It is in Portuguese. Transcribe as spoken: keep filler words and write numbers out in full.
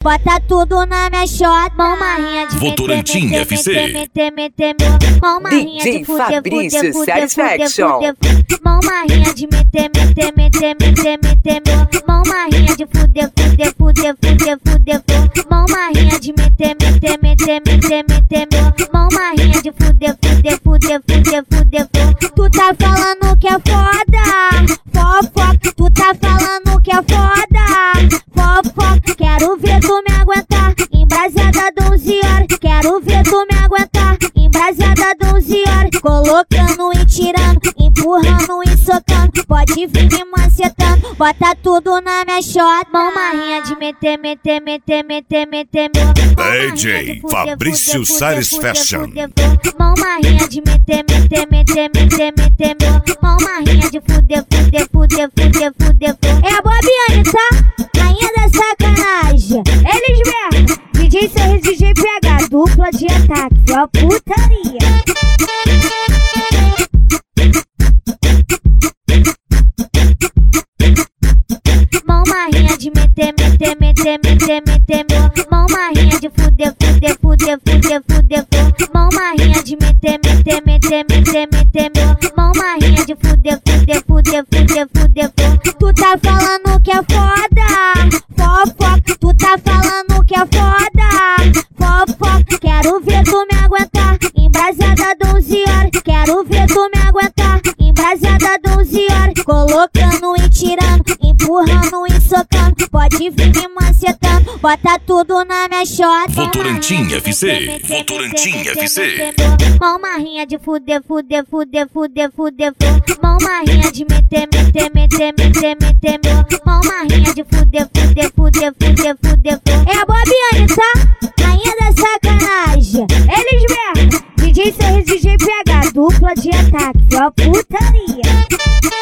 bota tudo na minha shot. Mão marrinha de Votorantim F C. meter, meter, mão marrinha de fuder, Fabrício fuder, fuder, Satisfaction. fuder, fuder. Mão marrinha de meter, meter, meter, meter, meter, mão marrinha de fuder, fuder, fuder, fuder, fuder, fuder. Mão marrinha de meter, meter, meter, meter, meter, mão marrinha de fuder, fuder, fuder, fuder, fuder, fuder. Tu tá falando que é foda, fofoca. Tu tá falando que é foda, fofoca. Quero ver tu me aguentar, embrasada doze horas. Quero ver tu me aguentar, embrasada doze horas. Colocando e tirando, empurrando e socando. Pode vir me macetando, bota tudo na minha shot. Mão marrinha de meter, meter, meter, meter, meter, D J Fabrício Satisfaction. Mão marrinha de meter, meter, meter, meter, meter, mão marrinha de fuder, fuder, fuder, fuder, fuder. É a Bobiane, tá? Rainha da sacanagem. Eles mesmo, D J Sorriso, D J P H, dupla de ataque, só putaria. Mão marrinha de meter, meter, meter, meter, meter, mão marrinha de fuder, fuder, fuder, fuder, fuder, fuder. Mão marrinha de meter, meter, meter, meter, meter, mão marrinha de fuder, fuder, fuder, fuder, fuder, fuder. Tu tá falando que é foda, fofoca. Tu tá falando que é foda, fofoca. Quero ver tu me aguentar, embrasada doze horas. Quero ver tu me aguentar, embrasada doze horas. Colocando e tirando, empurrando e socando. Pode vir me macetando, bota tudo na minha shot. Votorantim F C. Votorantim F C. Mão marrinha de fuder, fuder, fuder, fuder, fuder, fuder. Mão marrinha de meter, meter, meter, meter, meter, mão marrinha de fuder, fuder, fuder, fuder, fuder, fuder. É a Bobiane, tá? Rainha da sacanagem. Eles mesmo, D J Sorriso, D J P H, dupla de ataque, só putaria.